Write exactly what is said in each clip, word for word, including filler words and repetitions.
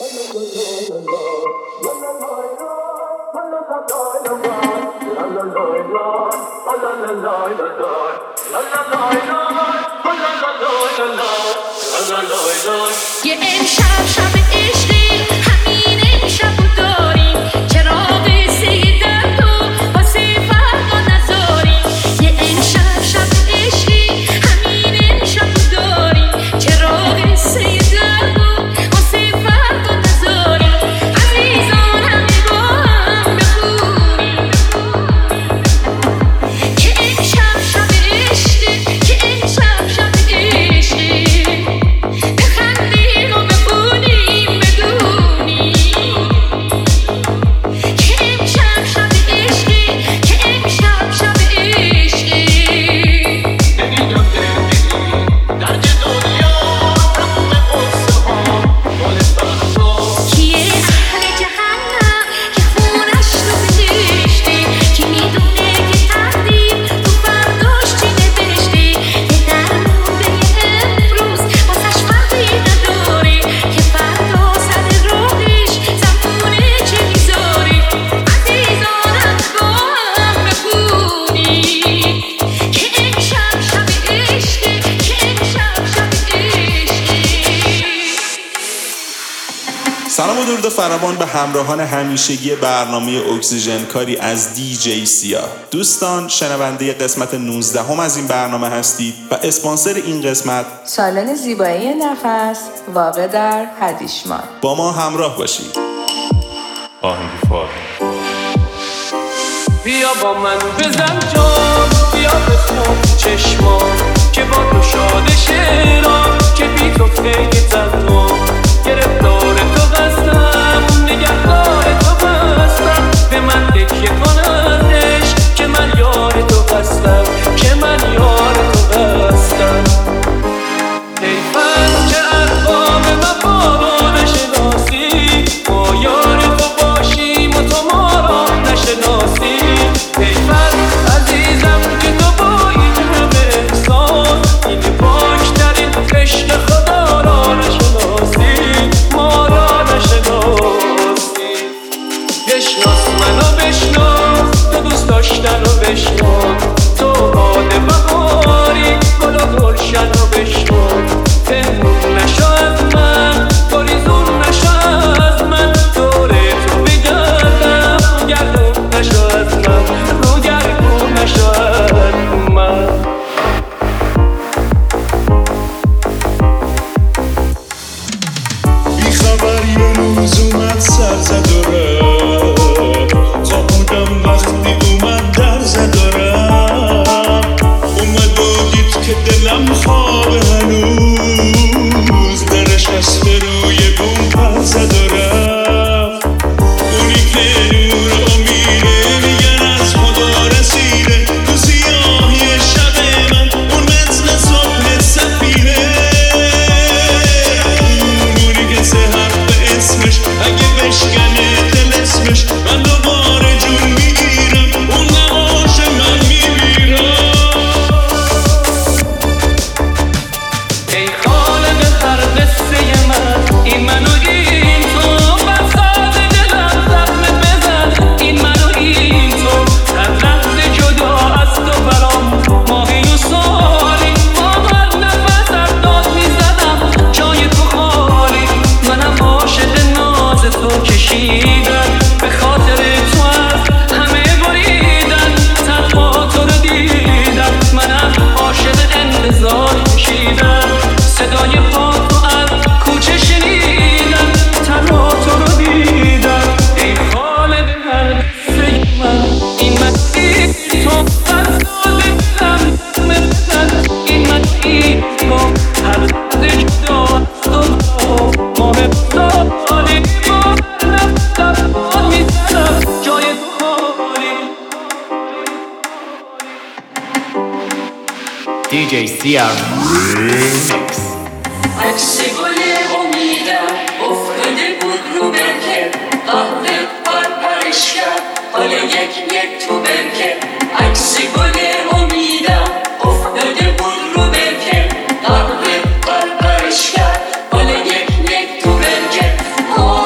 یه امشب شب عشقی همین امشب رو داریم چراغ سیدن تو واسه فردا نذاریم یه امشب شب عشقی همین امشب رو داریم چراغ سیدن تو واسه فردا نذاریم عزیزان همه با هم بخونیم که امشب شب عشقی که امشب شب عشقی سلام و درود فراوان به همراهان همیشگی برنامه اکسیژن کاری از دی جی سیاه. دوستان شنونده قسمت نوزده هم از این برنامه هستید و اسپانسر این قسمت سالن زیبایی نفس واقع در هدیشمان. با ما همراه باشید. آهنگ فار بیا با من بزن جان، بیا بخون چشمان که با تو شاده شیران که بی تو خیلی تنها گرفتار تو بستم نگهدار تو بستم به من تکیه کن ازش که من یار تو هستم که من یار تو هستم حیف است که ارقام وفا رو نشناسی ما یار تو باشیم و تو ما را نشناسی حیف است عزیزم که تو با این همه احساس این پاکترین عشق خدا را نشناسی ما را نشناسی بشناس منو بشناس تو دوست داشتن رو بشناس تو باد بهاری گل و گلشن رو بشناس پنهون نشو از من گریزون نشو از من دوره تو بگردم گردون نشو از من رو گردون نشو از من بی خبر یه روز اومد سر زد و رفت تا بودم وقتی اومد در زد و رفت اومد و دید که دلم خوابه هنوز درش از روی بوم پر زد و رفت اونی که نور امیده میگن از خدا رسیده تو سیاهی شب من اون مثل صبح سفیده اونی که سه حرف به اسمش اگه بشکنه دل اسمش من دوباره جون میگیرم اون نباشه من میمیرم ای خالق هر قصه من این منو این تو بساط دلم زخم بزن این منو این تو هر لحظه جدا از تو برام ماهی و سالی با هر نفسم داد میزدم جای تو خالی منم عاشق ناز تو کشیدم به خاطر تو از همه بریدن تنها تو رو دیدم منم عاشق انتظار کشیدم صدای پا تو از کوچه شنیدم تنها تو رو دیدم ای خالق هر قصه من این مسیر تو بساط دلم بزن این مسیر تو هر لحظه جدا از تو ماه سالی با هر نفسم باد میزنم جای تو خالی دی جی سیاه ریمیکس. عکس گل امیدم افتاده بود رو برکه قهوه پرپرش کرد حال یک یک تو برکه عکس گل امیدم افتاده بود رو برکه قهوه پرپرش کرد حال یک یک تو برکه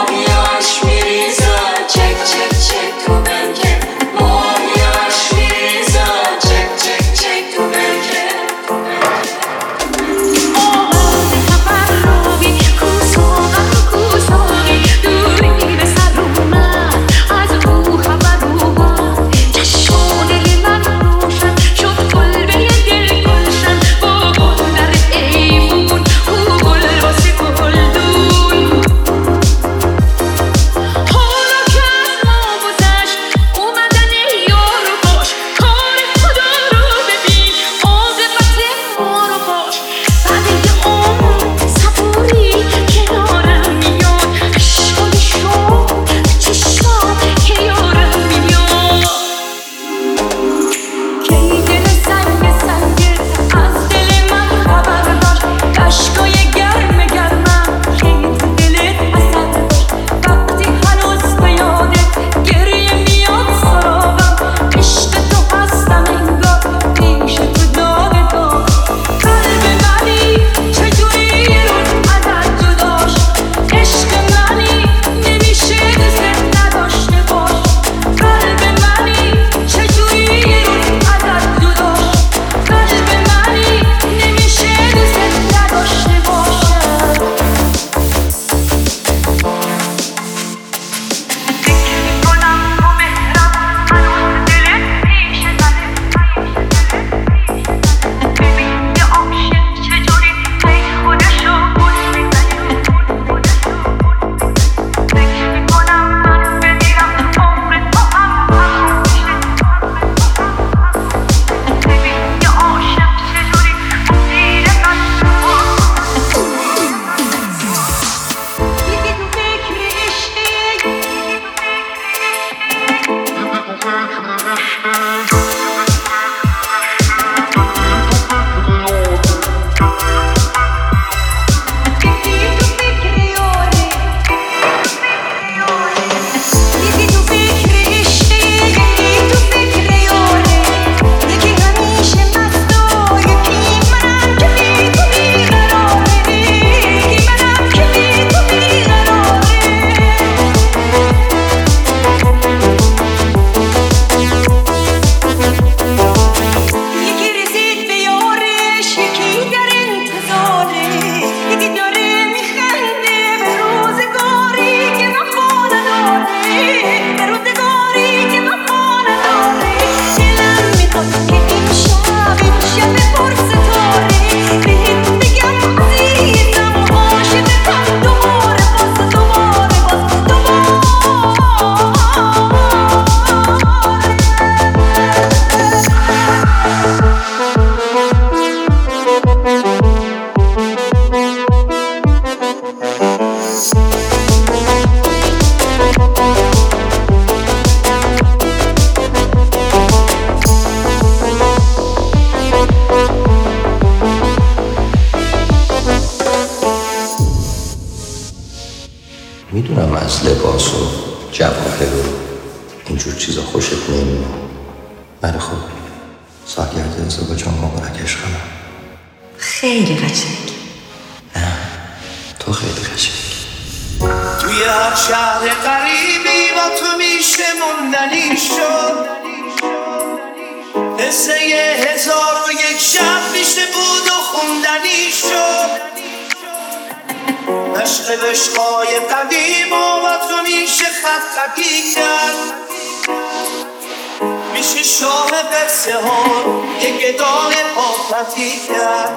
میدونم از لباس و جواهر و اینجور چیزا خوشت نمیاد، ولی خب سالگرد ازدواجم مبارک عشقم. خیلی قشنگ. نه تو خیلی قشنگ. توی هر شهر قریبی با تو میشه موندنی شد، قصه هزار و یک شب میشه بود و خوندنی شد، عشق عشقای قدیم و با تو میشه خط خطی کرد، میشه شاه قصه ها یک گدای پاپتی کرد.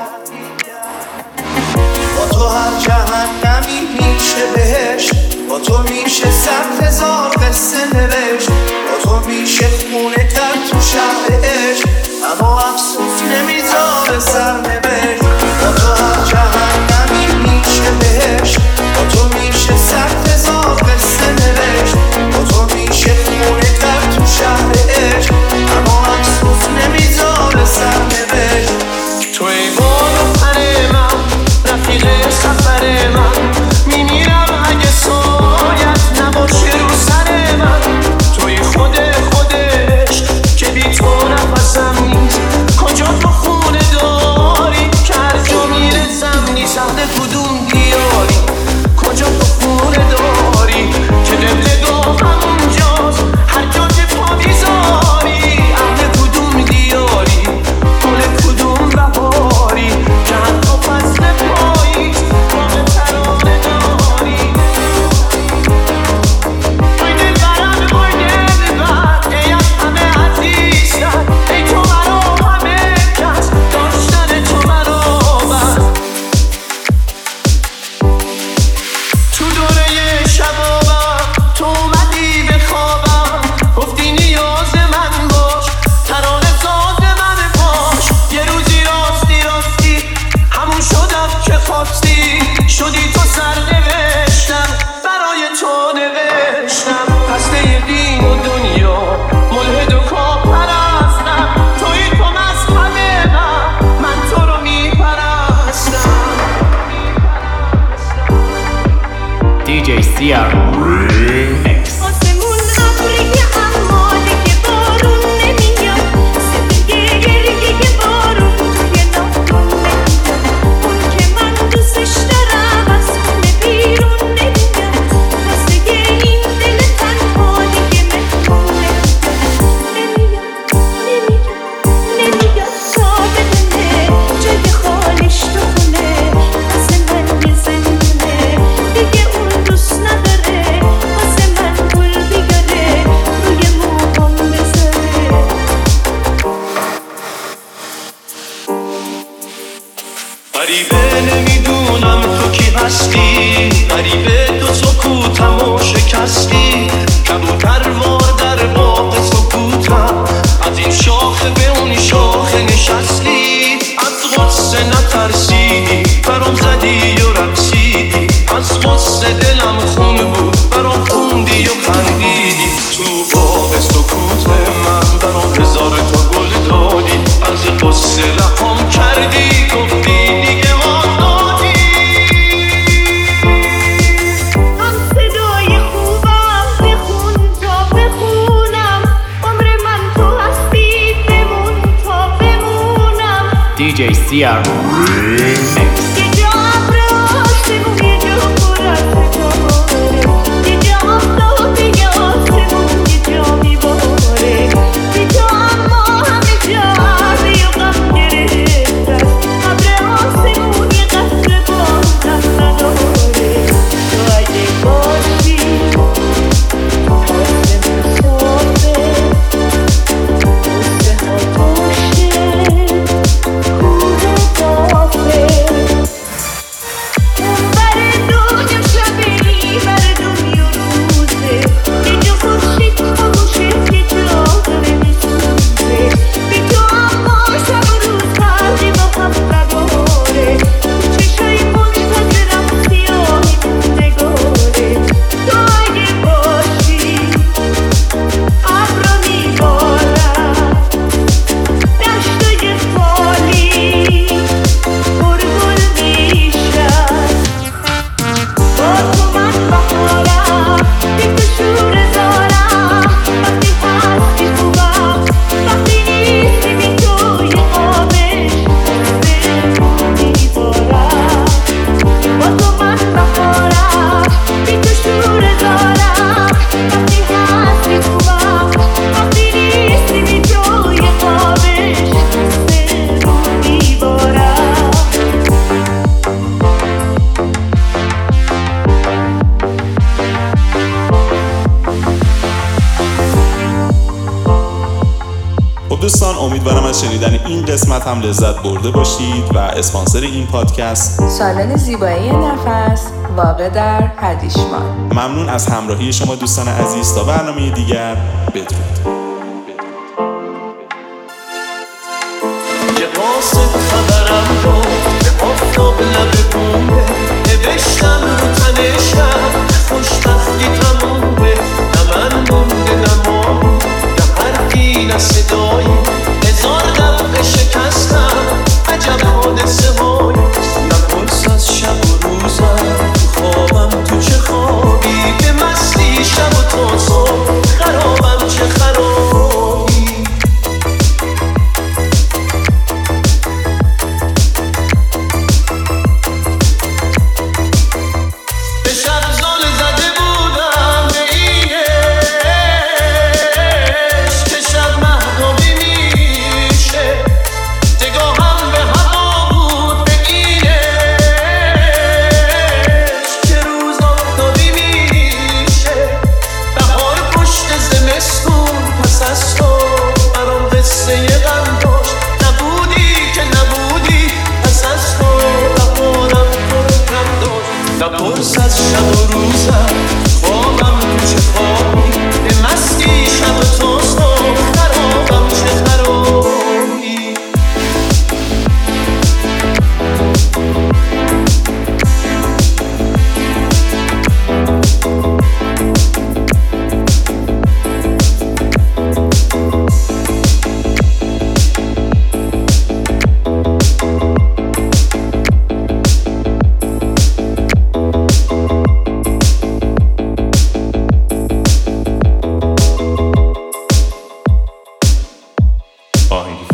با تو هر جهنمی میشه بهشت، با تو میشه صد هزار قصه نوشت، با تو میشه خونه کرد تو شهر عشق، اما افسوس نمیذاره سرنوشت. با تو هر جهنمی میشه بهشت، با تو میشه صد هزار قصه نوشت، با تو میشه خونه کرد تو شهر عشق، اما افسوس نمیذاره سرنوشت. تو ای بالا پر من، رفیق سفر من، میمیرم اگه سایت نباشه رو سر من. توی خود خودش که بی تو نفسم نیست، کجا تو خونه داری که هر جا میرسم نیست. اهل کدوم دیاری، کجا تو خونه داری که قبلگاه همونجاست هر جا که پا میذاری. اهل کدوم دیاری، گل کدوم بهاری که حتی فصل پاییز باغ ترانه داری. وای دلبرم وای دلبر، ای از همه عزیزتر، ای تو مرا همه کس، داشتن تو مرا بس. تو دوره شبابم تو اومدی به خوابم، گفتی نیاز من باش، ترانه ساز من باش. یه روزی راستی راستی همون شدم که خواستی، شدی تو سرنوشتم برای تو نوشتم. هسته دین و دنیا ملحد و کافرستم، توی تو مذهب من، من تو رو میپرستم. دی جی سی آر Remix. آسمون ابری اما دیگه بارون نمیاد، سفیدی گریه بارون توی ناخن نمیاد. اون که من دوستش دارم از خونه بیرون نمیاد، واسه این دل تنها دیگه مهمون نمیاد. نمیاد نمیاد تا بدونه جای خالیش تو خونه، واسه من یه زندونه دیگه اون دوست نداره، واسه من گل بیاره روی موهام بذاره. غریبه نمیدونم تو کی هستی، غریبه تو سکوتم و شکستی. کبوتروار در باغ سکوتم، از این شاخه به اون شاخه نشستی. از غصه نترسیدی برام زدی و رقصیدی، از غصه دلم خون بود برام خوندی و خندیدی. تو باغ سکوت من برام هزار تا گل دادی، از غصه لبام کردی گفتی دیگه آزادی. هم صدای خوبم بخون تا بخونم، عمر من تو هستی بمون تا بمونم. دی جی سی آر Remix. یه جا ابر آسمون، یه جا پر از ستاره، یه جا آفتاب یه آسمون، یه جا میباره، یه جا اما همه جا عرضی و غم گرفته است. ابر آسمون یه قطره بازم نداره، تو اگه باشی آسمون صافه، قصه ها توشه کوه قافه. دوستان امیدوارم از شنیدن این قسمت هم لذت برده باشید و اسپانسر این پادکست سالن زیبایی نفس واقع در هدیشمان. ممنون از همراهی شما دوستان عزیز. تا برنامه دیگر بدرود. یه قاصد خبرم رو به آفتاب لب بومه نوشتم رو تنشم خوشبختی تمومه نه من مونده نه ما نه حرفی نه صدایی هزار دفعه شکستم عجب حادثه هایی نپرس از شب و روزم تو خوابم تو چه خوابی به مستی شب و تا صبح خرابم چه خرابی نپرس از شب و روزم خوابم تو چه خوابی به مستی شب و تا صبح خرابم چه خرابی آهنگی